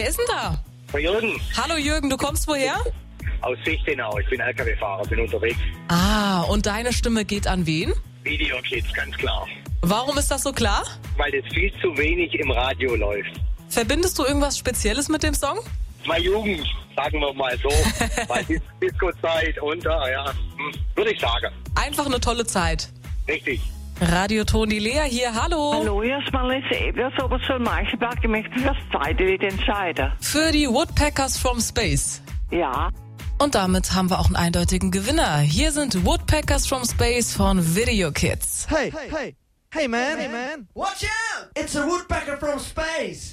ist denn da? Jürgen, Hallo Jürgen, du kommst woher? aus Fichtenau. Ich bin LKW-Fahrer, bin unterwegs. Ah, und deine Stimme geht an wen? Videokids, ganz klar. Warum ist das so klar? Weil das viel zu wenig im Radio läuft. Verbindest du irgendwas Spezielles mit dem Song? Meine Jugend, sagen wir mal so. Weil Disco-Zeit und würde ich sagen. Einfach eine tolle Zeit. Richtig. Radio Toni Lea hier, hallo. Hallo, hier ist Marlise Ebers, Oberzoll Meichelberg. Ich möchte mich das zweite Lied entscheiden. Für die Woodpeckers from Space. Ja. Und damit haben wir auch einen eindeutigen Gewinner. Hier sind Woodpeckers from Space von Video Kids. Hey man. Watch out! It's a woodpecker from space.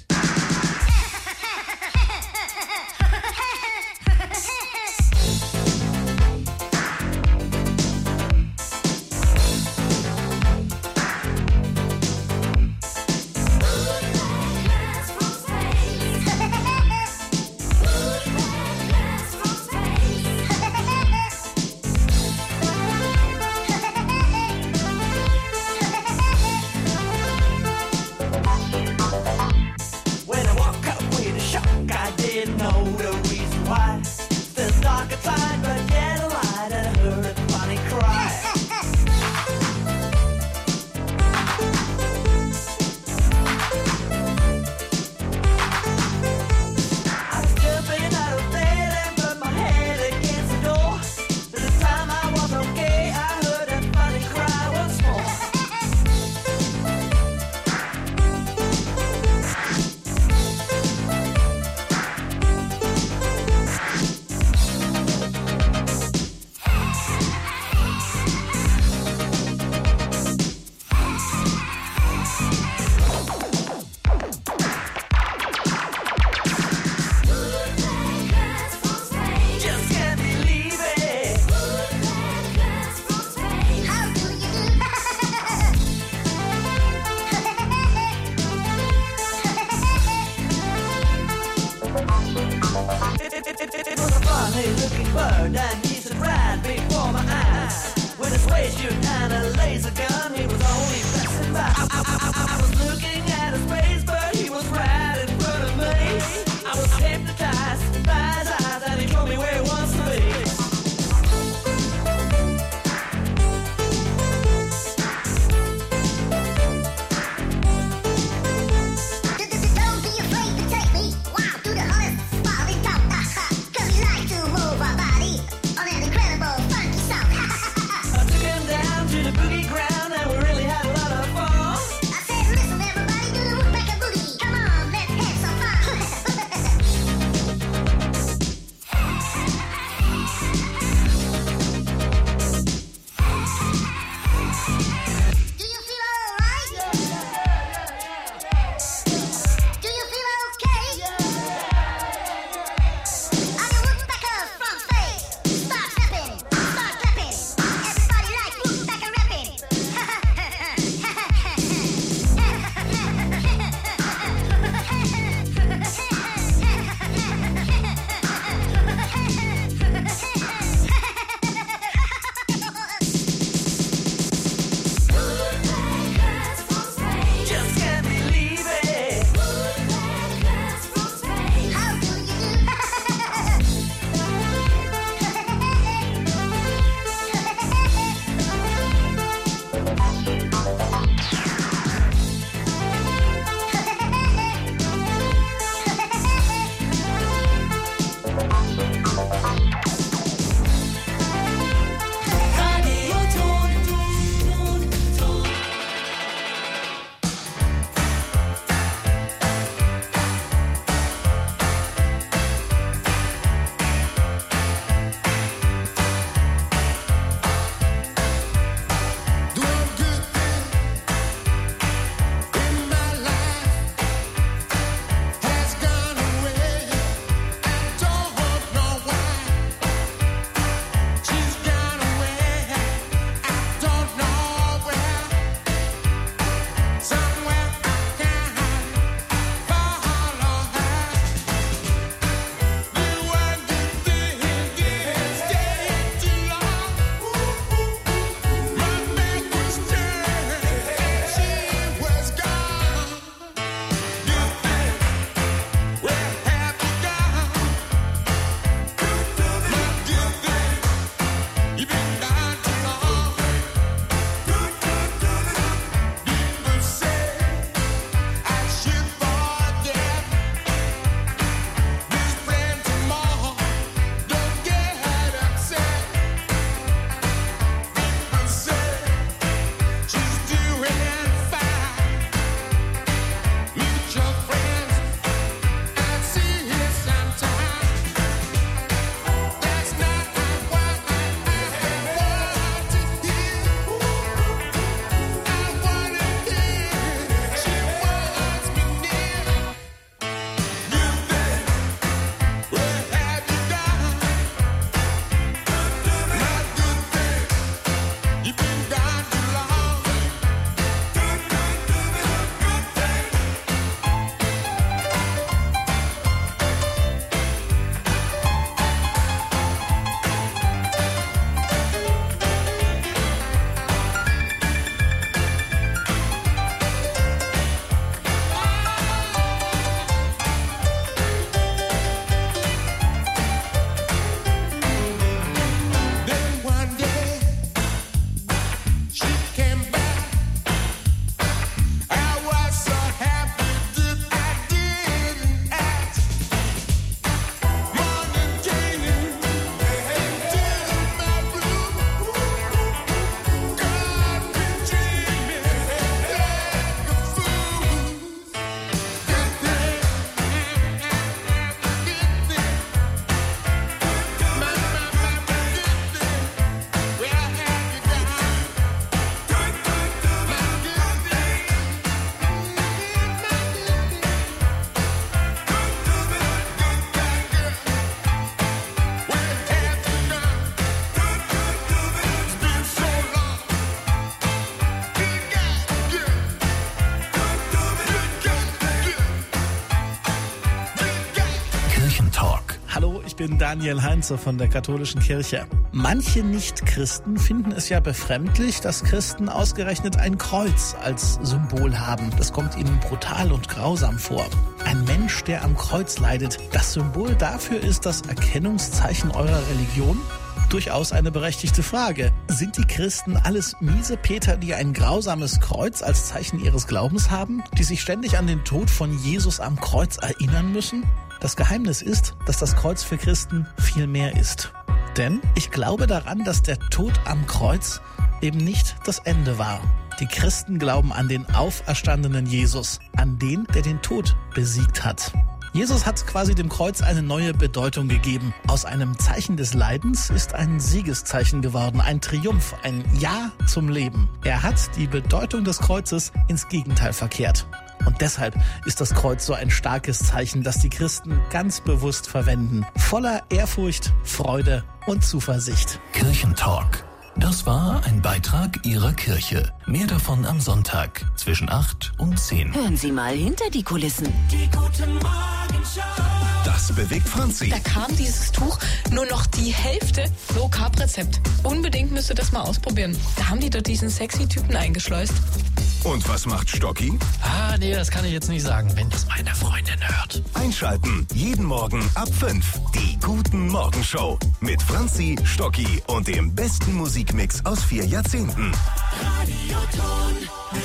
Looking bird and he's a rat before my eyes. With a spacesuit and a laser gun, he was only passing by. I was looking at a space bird, he was right in front of me. I was hypnotized by his eyes and he told me where he wants to be. Boogie ground and we really had a lot of fun. I said, listen everybody, do the woodpecker boogie. Hallo, ich bin Daniel Heinze von der Katholischen Kirche. Manche Nichtchristen finden es ja befremdlich, dass Christen ausgerechnet ein Kreuz als Symbol haben. Das kommt ihnen brutal und grausam vor. Ein Mensch, der am Kreuz leidet, das Symbol dafür ist das Erkennungszeichen eurer Religion? Durchaus eine berechtigte Frage. Sind die Christen alles Miesepeter, die ein grausames Kreuz als Zeichen ihres Glaubens haben, die sich ständig an den Tod von Jesus am Kreuz erinnern müssen? Das Geheimnis ist, dass das Kreuz für Christen viel mehr ist. Denn ich glaube daran, dass der Tod am Kreuz eben nicht das Ende war. Die Christen glauben an den auferstandenen Jesus, an den, der den Tod besiegt hat. Jesus hat quasi dem Kreuz eine neue Bedeutung gegeben. Aus einem Zeichen des Leidens ist ein Siegeszeichen geworden, ein Triumph, ein Ja zum Leben. Er hat die Bedeutung des Kreuzes ins Gegenteil verkehrt. Und deshalb ist das Kreuz so ein starkes Zeichen, das die Christen ganz bewusst verwenden. Voller Ehrfurcht, Freude und Zuversicht. Kirchentalk. Das war ein Beitrag Ihrer Kirche. Mehr davon am Sonntag zwischen 8 und 10. Hören Sie mal hinter die Kulissen. Die gute Morgenshow. Das bewegt Franzi. Da kam dieses Tuch nur noch die Hälfte Low-Carb-Rezept. Unbedingt müsst ihr das mal ausprobieren. Da haben die dort diesen sexy Typen eingeschleust. Und was macht Stocki? Nee, das kann ich jetzt nicht sagen, wenn das meine Freundin hört. Einschalten. Jeden Morgen ab 5. Die guten Morgenshow. Mit Franzi, Stocki und dem besten Musikmix aus 4 Jahrzehnten. Radioton.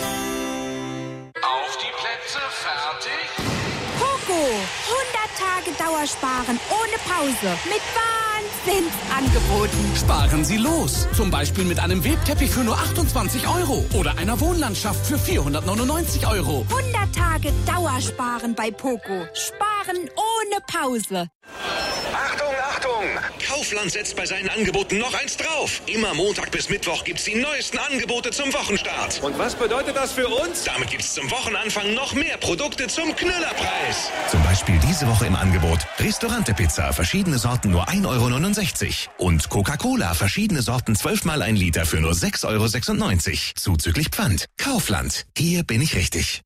Auf die Plätze, fertig. Poco, 100 Tage Dauersparen ohne Pause mit Wahnsinnsangeboten. Sparen Sie los. Zum Beispiel mit einem Webteppich für nur 28 € oder einer Wohnlandschaft für 499 €. 100 Tage Dauersparen bei Poco. Sparen ohne Pause. Achtung, Achtung! Kaufland setzt bei seinen Angeboten noch eins drauf. Immer Montag bis Mittwoch gibt's die neuesten Angebote zum Wochenstart. Und was bedeutet das für uns? Damit gibt's zum Wochenanfang noch mehr Produkte zum Knüllerpreis. Zum Beispiel diese Woche im Angebot Restaurante-Pizza, verschiedene Sorten nur 1,69 € und Coca-Cola, verschiedene Sorten 12 mal 1 Liter für nur 6,96 €. Zuzüglich Pfand. Kaufland. Hier bin ich richtig.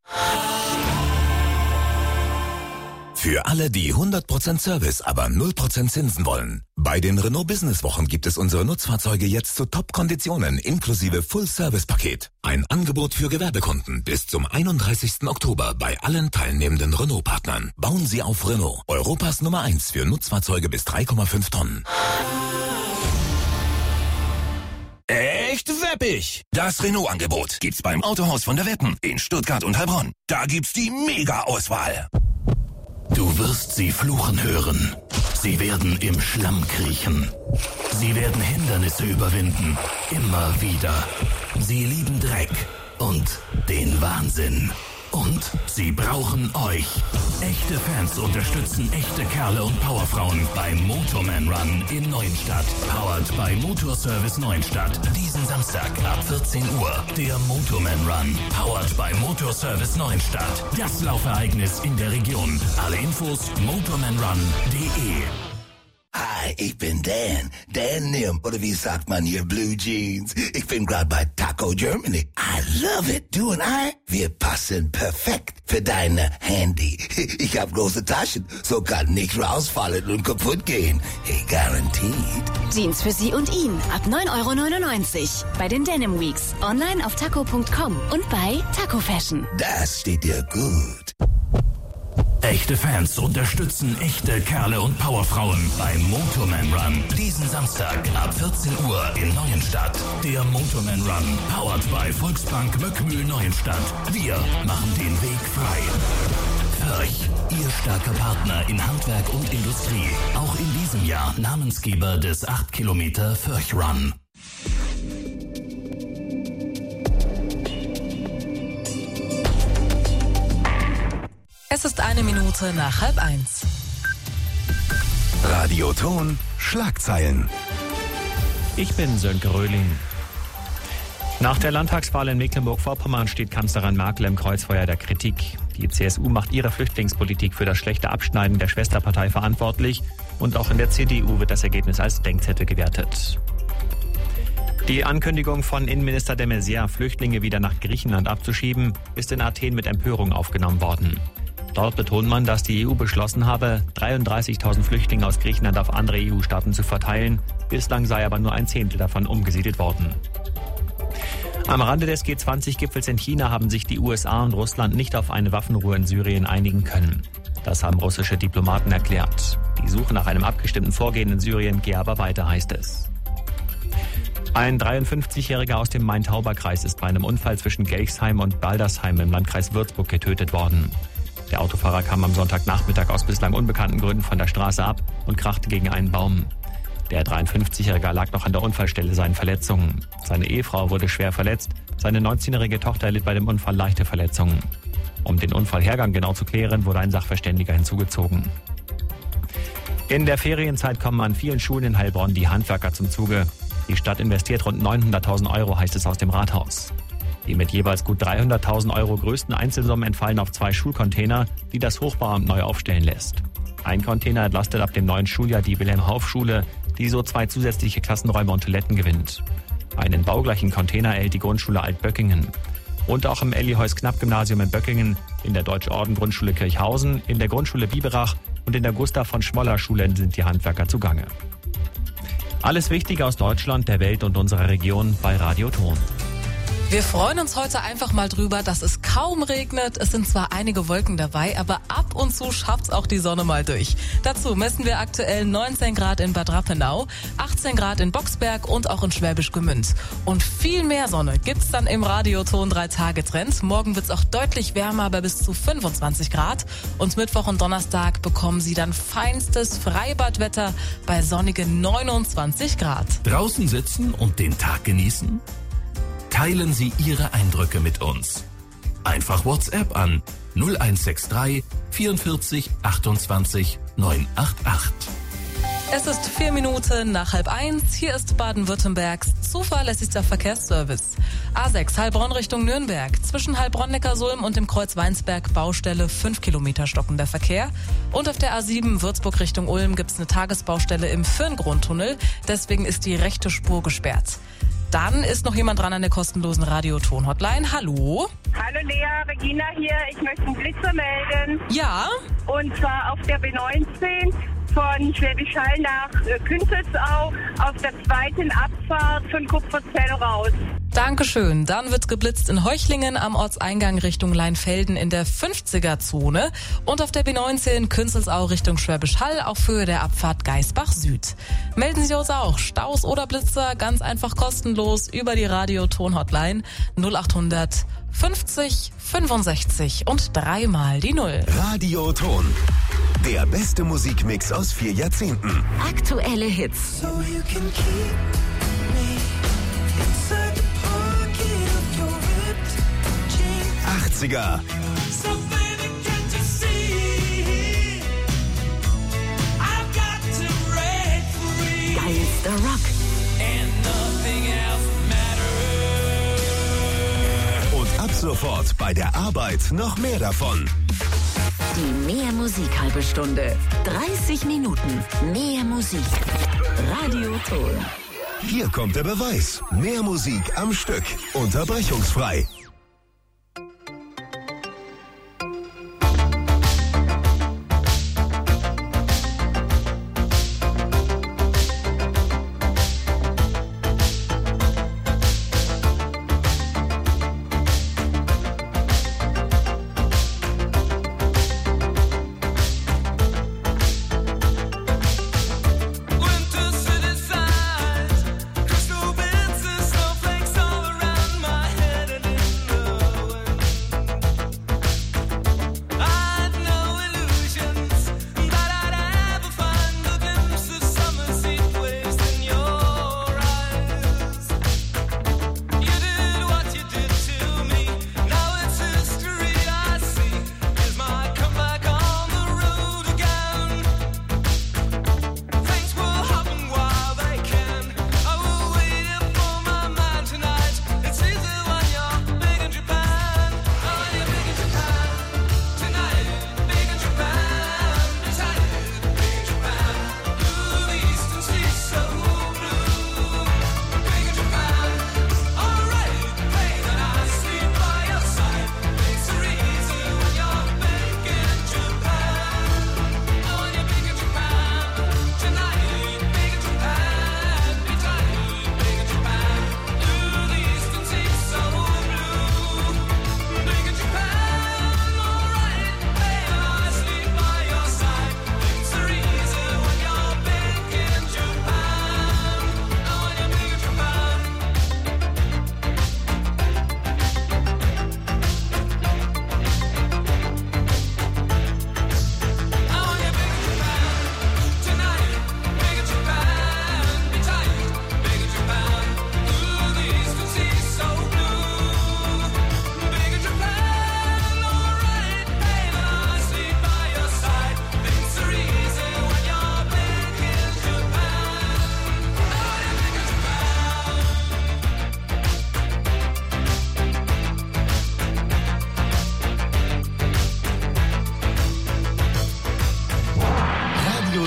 Für alle, die 100% Service, aber 0% Zinsen wollen. Bei den Renault Business Wochen gibt es unsere Nutzfahrzeuge jetzt zu Top-Konditionen inklusive Full-Service-Paket. Ein Angebot für Gewerbekunden bis zum 31. Oktober bei allen teilnehmenden Renault-Partnern. Bauen Sie auf Renault, Europas Nummer 1 für Nutzfahrzeuge bis 3,5 Tonnen. Echt weppig! Das Renault-Angebot gibt's beim Autohaus von der Weppen in Stuttgart und Heilbronn. Da gibt's die Mega-Auswahl. Du wirst sie fluchen hören. Sie werden im Schlamm kriechen. Sie werden Hindernisse überwinden. Immer wieder. Sie lieben Dreck und den Wahnsinn. Und sie brauchen euch. Echte Fans unterstützen echte Kerle und Powerfrauen beim Motorman Run in Neuenstadt. Powered by Motorservice Neuenstadt. Diesen Samstag ab 14 Uhr. Der Motorman Run. Powered by Motorservice Neuenstadt. Das Laufereignis in der Region. Alle Infos motormanrun.de. Hi, ich bin Dan. Dan Nim, oder wie sagt man hier, Blue Jeans. Ich bin gerade bei Taco Germany. I love it. Du und wir passen perfekt für deine Handy. Ich habe große Taschen, so kann nichts rausfallen und kaputt gehen. Hey, guaranteed. Jeans für Sie und ihn ab 9,99 € bei den Denim Weeks. Online auf taco.com und bei Taco Fashion. Das steht dir gut. Echte Fans unterstützen echte Kerle und Powerfrauen beim Motorman Run. Diesen Samstag ab 14 Uhr in Neuenstadt. Der Motorman Run, powered by Volksbank Möckmühl Neuenstadt. Wir machen den Weg frei. Förch, Ihr starker Partner in Handwerk und Industrie. Auch in diesem Jahr Namensgeber des 8 Kilometer Förch Run. Es ist 1 Minute nach 12:30. Radioton Schlagzeilen. Ich bin Sönke Röhling. Nach der Landtagswahl in Mecklenburg-Vorpommern steht Kanzlerin Merkel im Kreuzfeuer der Kritik. Die CSU macht ihre Flüchtlingspolitik für das schlechte Abschneiden der Schwesterpartei verantwortlich. Und auch in der CDU wird das Ergebnis als Denkzettel gewertet. Die Ankündigung von Innenminister de Maizière, Flüchtlinge wieder nach Griechenland abzuschieben, ist in Athen mit Empörung aufgenommen worden. Dort betont man, dass die EU beschlossen habe, 33.000 Flüchtlinge aus Griechenland auf andere EU-Staaten zu verteilen. Bislang sei aber nur ein Zehntel davon umgesiedelt worden. Am Rande des G20-Gipfels in China haben sich die USA und Russland nicht auf eine Waffenruhe in Syrien einigen können. Das haben russische Diplomaten erklärt. Die Suche nach einem abgestimmten Vorgehen in Syrien gehe aber weiter, heißt es. Ein 53-Jähriger aus dem Main-Tauber-Kreis ist bei einem Unfall zwischen Gelchsheim und Baldersheim im Landkreis Würzburg getötet worden. Der Autofahrer kam am Sonntagnachmittag aus bislang unbekannten Gründen von der Straße ab und krachte gegen einen Baum. Der 53-Jährige lag noch an der Unfallstelle seinen Verletzungen. Seine Ehefrau wurde schwer verletzt, seine 19-jährige Tochter erlitt bei dem Unfall leichte Verletzungen. Um den Unfallhergang genau zu klären, wurde ein Sachverständiger hinzugezogen. In der Ferienzeit kommen an vielen Schulen in Heilbronn die Handwerker zum Zuge. Die Stadt investiert rund 900.000 Euro, heißt es aus dem Rathaus. Die mit jeweils gut 300.000 Euro größten Einzelsummen entfallen auf 2 Schulcontainer, die das Hochbauamt neu aufstellen lässt. Ein Container entlastet ab dem neuen Schuljahr die Wilhelm-Hauff-Schule, die so 2 zusätzliche Klassenräume und Toiletten gewinnt. Einen baugleichen Container erhält die Grundschule Altböckingen. Und auch im Elli-Heuss-Knapp-Gymnasium in Böckingen, in der Deutsch-Orden-Grundschule Kirchhausen, in der Grundschule Biberach und in der Gustav-von-Schmoller-Schule sind die Handwerker zugange. Alles Wichtige aus Deutschland, der Welt und unserer Region bei Radio Ton. Wir freuen uns heute einfach mal drüber, dass es kaum regnet. Es sind zwar einige Wolken dabei, aber ab und zu schafft's auch die Sonne mal durch. Dazu messen wir aktuell 19 Grad in Bad Rappenau, 18 Grad in Boxberg und auch in Schwäbisch Gmünd. Und viel mehr Sonne gibt's dann im Radioton 3-Tage-Trend. Morgen wird's auch deutlich wärmer bei bis zu 25 Grad. Und Mittwoch und Donnerstag bekommen Sie dann feinstes Freibadwetter bei sonnigen 29 Grad. Draußen sitzen und den Tag genießen? Teilen Sie Ihre Eindrücke mit uns. Einfach WhatsApp an 0163 44 28 988. Es ist 4 Minuten nach 12:30. Hier ist Baden-Württembergs zuverlässigster Verkehrsservice. A6 Heilbronn Richtung Nürnberg. Zwischen Heilbronn-Neckarsulm und dem Kreuz Weinsberg Baustelle 5 Kilometer stockender Verkehr. Und auf der A7 Würzburg Richtung Ulm gibt es eine Tagesbaustelle im Firngrundtunnel. Deswegen ist die rechte Spur gesperrt. Dann ist noch jemand dran an der kostenlosen Radioton-Hotline. Hallo? Hallo Lea, Regina hier. Ich möchte einen Blitzer melden. Ja? Und zwar auf der B19 von Schwäbisch Hall nach Künzelsau auf der zweiten Abfahrt von Kupferzell raus. Dankeschön. Dann wird geblitzt in Heuchlingen am Ortseingang Richtung Leinfelden in der 50er-Zone und auf der B19 Künzelsau Richtung Schwäbisch Hall auf Höhe der Abfahrt Geisbach Süd. Melden Sie uns auch. Staus oder Blitzer ganz einfach kostenlos über die Radioton-Hotline 0800 50 65 und 3 mal die 0. Radioton. Der beste Musikmix aus 4 Jahrzehnten. Aktuelle Hits. 80er. Geilster Rock. Und ab sofort bei der Arbeit noch mehr davon. Die Mehr Musik halbe Stunde. 30 Minuten mehr Musik. Radioton. Hier kommt der Beweis. Mehr Musik am Stück. Unterbrechungsfrei.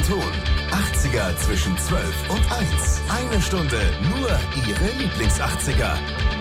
Ton. 80er zwischen 12 und 1. Eine Stunde nur Ihre Lieblings-80er.